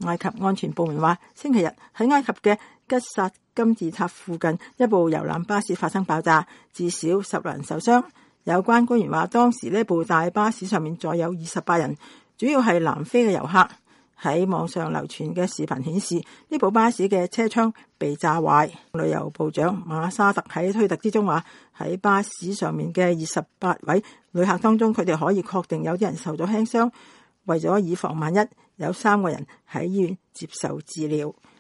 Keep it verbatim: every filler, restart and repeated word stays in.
埃及安全部門話，星期日喺埃及嘅吉薩金字塔附近一部遊覽巴士發生爆炸，至少十人受傷。有關官員話，當時呢部大巴士上面載有二十八人，主要係南非嘅遊客。喺網上流傳嘅視頻顯示，呢部巴士嘅車窗被炸壞。旅遊部長馬沙特喺推特之中話，喺巴士上面嘅二十八位旅客當中，佢哋可以確定有啲人受咗輕傷。為咗以防萬一，有三個人喺醫院接受治療。